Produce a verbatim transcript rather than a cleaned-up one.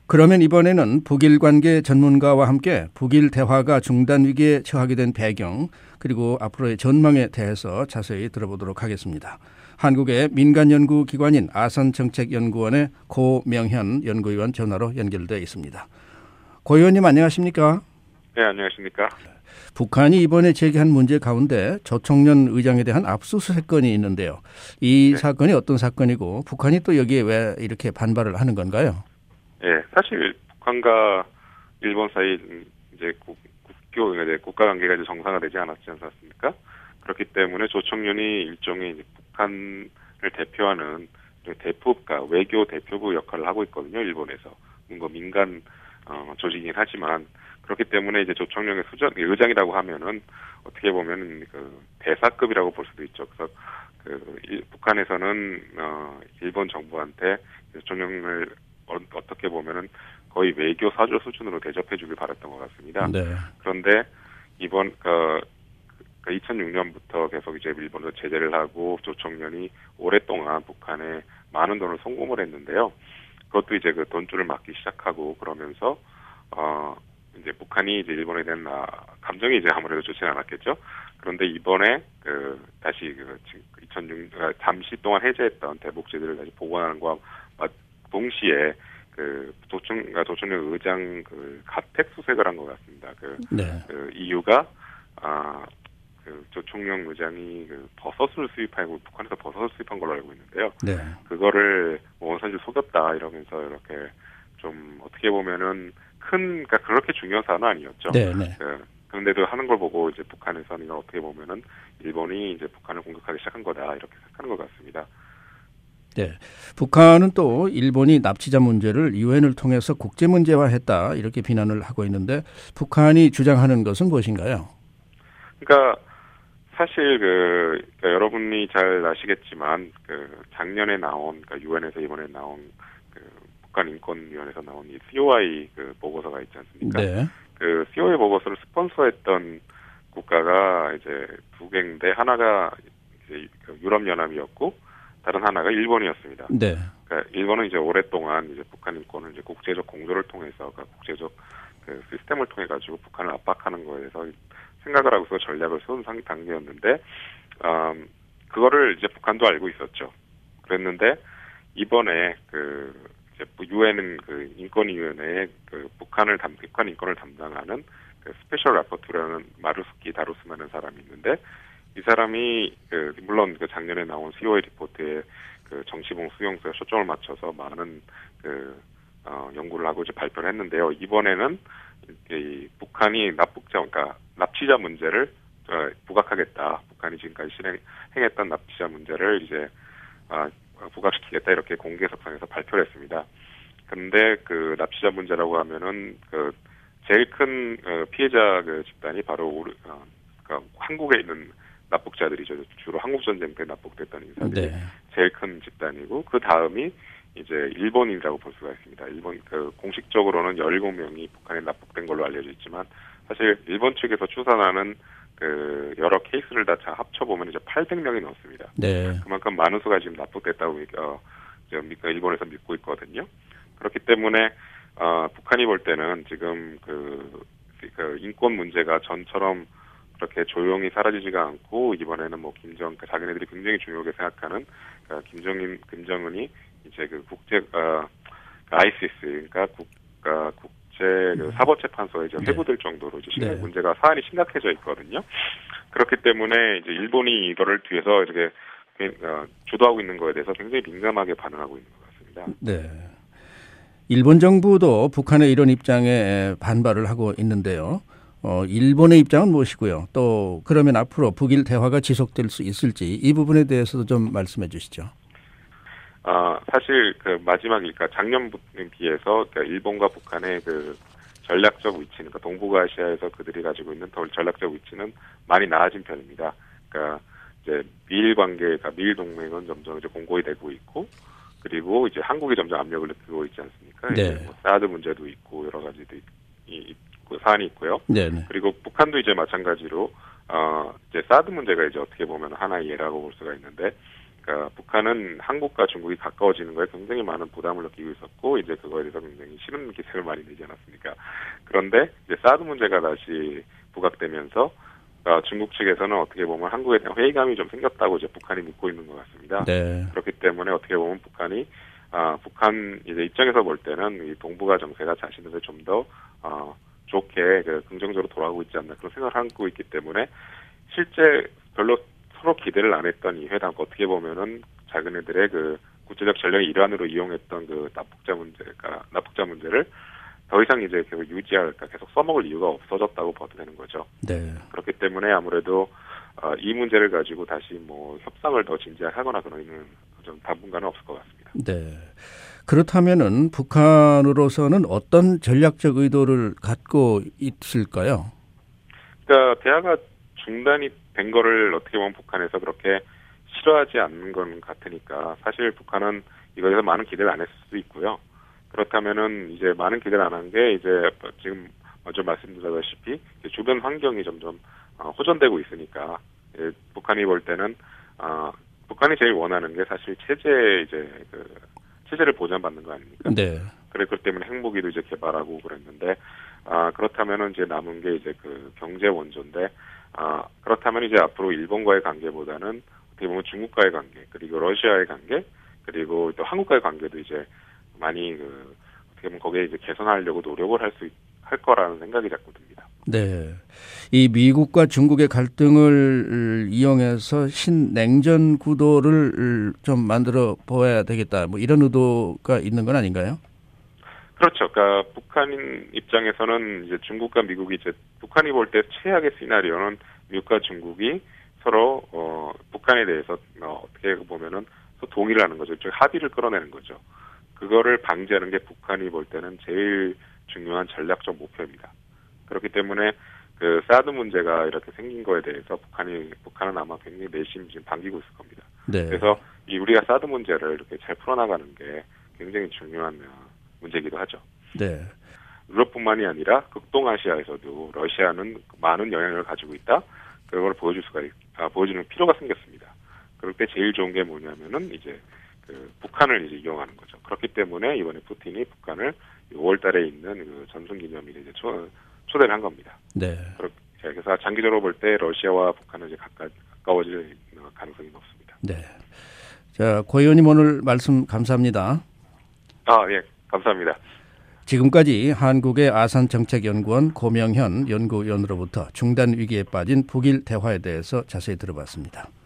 그러면 이번에는 북일 관계 전문가와 함께 북일 대화가 중단 위기에 처하게 된 배경 그리고 앞으로의 전망에 대해서 자세히 들어보도록 하겠습니다. 한국의 민간연구기관인 아선정책연구원의 고명현 연구위원 전화로 연결되어 있습니다. 고 의원님 안녕하십니까? 네, 안녕하십니까? 북한이 이번에 제기한 문제 가운데 조총련 의장에 대한 압수수색 건이 있는데요. 이 네. 사건이 어떤 사건이고 북한이 또 여기에 왜 이렇게 반발을 하는 건가요? 네, 사실 북한과 일본 사이 이제 국, 국교 이제 국가 관계가 이제 정상화되지 않았지 않습니까? 그렇기 때문에 조총련이 일종의 이제 북한을 대표하는 대표가 외교 대표부 역할을 하고 있거든요. 일본에서 뭔가 민간 어, 조직이긴 하지만 그렇기 때문에 이제 조총련의 수장 의장이라고 하면은 어떻게 보면 그 대사급이라고 볼 수도 있죠. 그래서 그 일, 북한에서는 어, 일본 정부한테 조총련을 어, 어떻게 보면은 거의 외교 사조 수준으로 대접해주길 바랐던 것 같습니다. 네. 그런데 이번 그, 그 이천육 년부터 계속 이제 일본으로 제재를 하고 조총련이 오랫동안 북한에 많은 돈을 송금을 했는데요. 그것도 이제 그 돈줄을 막기 시작하고 그러면서 어 이제 북한이 이제 일본에 대한 아, 감정이 이제 아무래도 좋지는 않았겠죠. 그런데 이번에 그 다시 그 이천육 년 잠시 동안 해제했던 대북 제재를 다시 복원하는 것과 동시에 그 조총 조총련 의장 그 가택 수색을 한 것 같습니다. 그, 네. 그 이유가 아 그 조총련 의장이 그 버섯을 수입하고 북한에서 버섯을 수입한 걸로 알고 있는데요. 네. 그거를 뭐 원산지 속였다 이러면서 이렇게 좀 어떻게 보면은 큰 그러니까 그렇게 중요한 사안은 아니었죠. 네, 네. 그, 그런데도 하는 걸 보고 이제 북한에서는 어떻게 보면은 일본이 이제 북한을 공격하기 시작한 거다 이렇게 생각하는 것 같습니다. 네, 북한은 또 일본이 납치자 문제를 유엔을 통해서 국제 문제화했다 이렇게 비난을 하고 있는데 북한이 주장하는 것은 무엇인가요? 그러니까 사실 그 그러니까 여러분이 잘 아시겠지만 그 작년에 나온 그러니까 유엔에서 이번에 나온 그 북한 인권위원회에서 나온 이 씨오아이 그 보고서가 있지 않습니까? 네. 그 씨오아이 보고서를 스폰서했던 국가가 이제 두 개인데 하나가 이제 유럽 연합이었고 다른 하나가 일본이었습니다. 네. 그러니까 일본은 이제 오랫동안 이제 북한 인권을 이제 국제적 공조를 통해서 그러니까 국제적 그 시스템을 통해 가지고 북한을 압박하는 거에 대해서 생각을 하고서 전략을 세운 상 단계였는데, 음, 그거를 이제 북한도 알고 있었죠. 그랬는데 이번에 그 이제 유엔은 그 인권위원회에 그 북한을 담 북한 인권을 담당하는 그 스페셜 라포트라는 마루스키 다루스라는 사람이 있는데. 이 사람이 그 물론 그 작년에 나온 씨오아이 리포트에 그 정치봉 수용소에 초점을 맞춰서 많은 그 어, 연구를 하고 이제 발표를 했는데요. 이번에는 이 북한이 납북자 그러니까 납치자 문제를 어, 부각하겠다. 북한이 지금까지 실행했던 납치자 문제를 이제 아, 부각시키겠다 이렇게 공개석상에서 발표를 했습니다. 그런데 그 납치자 문제라고 하면은 그 제일 큰 어, 피해자 그 집단이 바로 우리, 어, 그러니까 한국에 있는 납북자들이죠. 주로 한국 전쟁 때 납북됐던 인사들이 네. 제일 큰 집단이고 그 다음이 이제 일본이라고 볼 수가 있습니다. 일본 그 공식적으로는 열일곱 명이 북한에 납북된 걸로 알려져 있지만 사실 일본 측에서 추산하는 그 여러 케이스를 다 합쳐 보면 이제 팔백 명이 넘습니다. 네. 그만큼 많은 수가 지금 납북됐다고 어, 일본에서 믿고 있거든요. 그렇기 때문에 어, 북한이 볼 때는 지금 그, 그 인권 문제가 전처럼 그렇게 조용히 사라지지가 않고 이번에는 뭐 김정 자기네들이 굉장히 중요하게 생각하는 그 김정인 김정은이 이제 그 국제 어, 아이시스 그러니까 국가 국제 그 사법재판소에 이제 회부될 정도로 이제 심각 네. 문제가 사안이 심각해져 있거든요. 그렇기 때문에 이제 일본이 이거를 뒤에서 이렇게 어, 주도하고 있는 거에 대해서 굉장히 민감하게 반응하고 있는 것 같습니다. 네. 일본 정부도 북한의 이런 입장에 반발을 하고 있는데요. 어, 일본의 입장은 무엇이고요? 또 그러면 앞으로 북일 대화가 지속될 수 있을지 이 부분에 대해서도 좀 말씀해 주시죠. 아, 사실 그 마지막 그러니까 작년에 비해서 그러니까 일본과 북한의 그 전략적 위치는 그러니까 동북아시아에서 그들이 가지고 있는 전략적 위치는 많이 나아진 편입니다. 그러니까 이제 미일 관계가 미일 동맹은 점점 이제 공고히 되고 있고 그리고 이제 한국이 점점 압력을 느끼고 있지 않습니까? 네. 이제 뭐 사드 문제도 있고 여러 가지도 있고 사안이 있고요. 네네. 그리고 북한도 이제 마찬가지로 어 이제 사드 문제가 이제 어떻게 보면 하나의 예라고 볼 수가 있는데 그러니까 북한은 한국과 중국이 가까워지는 거에 굉장히 많은 부담을 느끼고 있었고 이제 그거에 대해서 굉장히 싫은 기색을 많이 내지 않았습니까? 그런데 이제 사드 문제가 다시 부각되면서 어, 중국 측에서는 어떻게 보면 한국에 대한 회의감이 좀 생겼다고 이제 북한이 믿고 있는 것 같습니다. 네. 그렇기 때문에 어떻게 보면 북한이 아, 북한 이제 입장에서 볼 때는 이 동북아 정세가 자신들을 좀 더 어, 좋게 그 긍정적으로 돌아가고 있지 않나 그런 생각을 하고 있기 때문에 실제 별로 서로 기대를 안 했던 이 회담 어떻게 보면은 자기네들의 그 국제적 전략의 일환으로 이용했던 그 납북자 문제가 납북자 문제를 더 이상 이제 계속 유지할까 계속 써먹을 이유가 없어졌다고 봐도 되는 거죠. 네. 그렇기 때문에 아무래도 어, 이 문제를 가지고 다시 뭐 협상을 더 진지하거나 그러는 좀 당분간은 없을 것 같습니다. 네. 그렇다면은 북한으로서는 어떤 전략적 의도를 갖고 있을까요? 그러니까 대화가 중단이 된 거를 어떻게 보면 북한에서 그렇게 싫어하지 않는 건 같으니까 사실 북한은 이거에 대해서 많은 기대를 안 했을 수도 있고요. 그렇다면은 이제 많은 기대를 안 한 게 이제 지금 먼저 말씀드렸다시피 주변 환경이 점점 호전되고 있으니까 북한이 볼 때는 어, 북한이 제일 원하는 게 사실 체제 이제 그 체제를 보장받는 거 아닙니까? 네. 그래 그렇기 때문에 핵무기도 이제 개발하고 그랬는데 아 그렇다면은 이제 남은 게 이제 그 경제 원조인데 아 그렇다면 이제 앞으로 일본과의 관계보다는 어떻게 보면 중국과의 관계 그리고 러시아의 관계 그리고 또 한국과의 관계도 이제 많이 그 어떻게 보면 거기에 이제 개선하려고 노력을 할 수 할 거라는 생각이 자꾸 듭니다. 네, 이 미국과 중국의 갈등을 이용해서 신냉전 구도를 좀 만들어 보아야 되겠다. 뭐 이런 의도가 있는 건 아닌가요? 그렇죠. 그러니까 북한 입장에서는 이제 중국과 미국이 이제 북한이 볼 때 최악의 시나리오는 미국과 중국이 서로 어, 북한에 대해서 어, 어떻게 보면은 동의를 하는 거죠. 즉 합의를 끌어내는 거죠. 그거를 방지하는 게 북한이 볼 때는 제일 중요한 전략적 목표입니다. 그렇기 때문에 그 사드 문제가 이렇게 생긴 거에 대해서 북한이 북한은 아마 굉장히 내심 지금 반기고 있을 겁니다. 네. 그래서 이 우리가 사드 문제를 이렇게 잘 풀어나가는 게 굉장히 중요한 문제이기도 하죠. 네. 유럽뿐만이 아니라 극동아시아에서도 러시아는 많은 영향력을 가지고 있다. 그걸 보여줄 수가 있, 아, 보여주는 필요가 생겼습니다. 그럴 때 제일 좋은 게 뭐냐면은 이제 그 북한을 이제 이용하는 거죠. 그렇기 때문에 이번에 푸틴이 북한을 오월 달에 있는 그 전승기념일에 이제 초, 초대를 한 겁니다. 네. 그래서 장기적으로 볼 때 러시아와 북한은 이제 가까, 가까워질 가능성이 높습니다. 네. 자, 고 의원님 오늘 말씀 감사합니다. 아, 예, 감사합니다. 지금까지 한국의 아산정책연구원 고명현 연구위원으로부터 중단 위기에 빠진 북일 대화에 대해서 자세히 들어봤습니다.